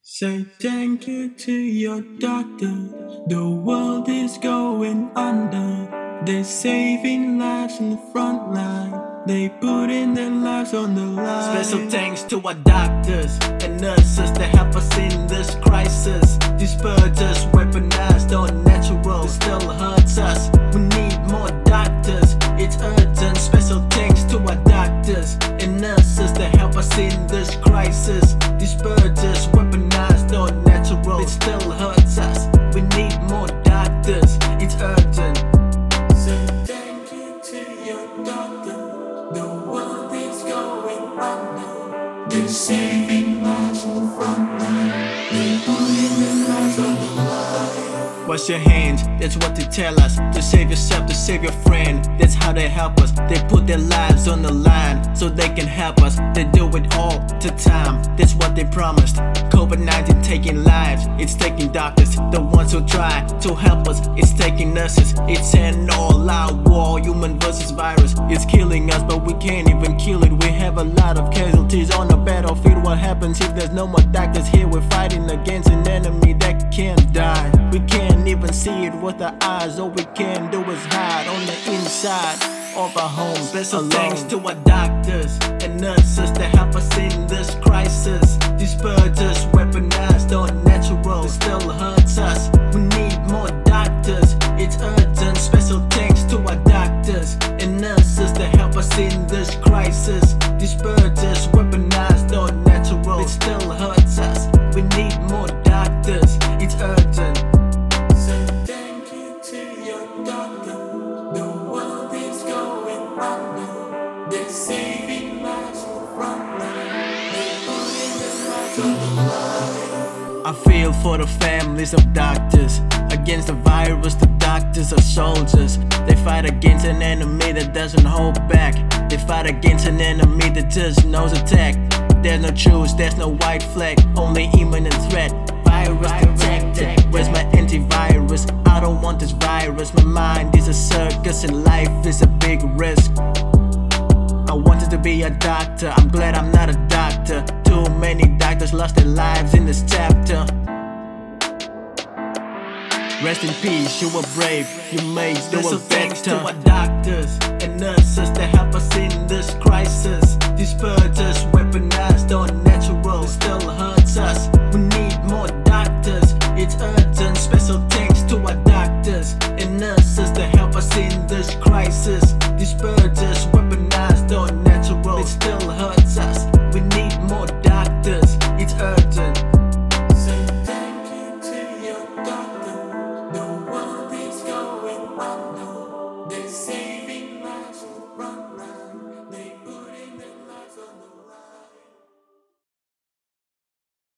Say thank you to your doctor. The world is going under. They're saving lives in the front line. They putting their lives on the line. Special thanks to our doctors and nurses to help us in this crisis. These birds just weaponized on natural, still hurts us. We need more doctors, it's urgent. Special thanks to our doctors and nurses to help us in this crisis. These birds just weaponized on natural, it still hurts us. We need more doctors, it's urgent. Say thank you to your doctor. The world is going under. They're saving lives on the front line. They're putting their lives on the line. Wash your hands, that's what they tell us. To save yourself, to save your friend. That's how they help us. They put their lives on the line so they can help us. They do it all the time, that's what they promised. COVID-19 taking lives, it's taking doctors. The ones who try to help us, it's taking nurses. It's an all-out war, human versus virus. It's killing us, but we can't even kill it. We have a lot of casualties on the battlefield. What happens if there's no more doctors here? We're fighting against an enemy that can't die. We can't even see it with our eyes. All we can do is hide on the inside of our homes. Special thanks to our doctors and nurses to help us in this crisis. These birds just weaponized on natural, it still hurts us. We need more doctors, it's urgent. Special thanks to our doctors and nurses to help us in this crisis. These birds just weaponized on natural, it still hurts us. We need more doctors, it's urgent. Say thank you to your doctor. The world is going under. They're saving lives on the front line. They're putting their lives on the line. I feel for the families of doctors. Against the virus, the doctors are soldiers. They fight against an enemy that doesn't hold back. They fight against an enemy that just knows attack. There's no truce, there's no white flag, only imminent threat. Virus detected, where's my antivirus? I don't want this virus, my mind is a circus and life is a big risk. I wanted to be a doctor, I'm glad I'm not a doctor. Too many doctors lost their lives in this chapter. Rest in peace, you were brave, you made do Special a thanks to better. our doctors and nurses to help us in this crisis. These birds just weaponized on natural, it still hurts us.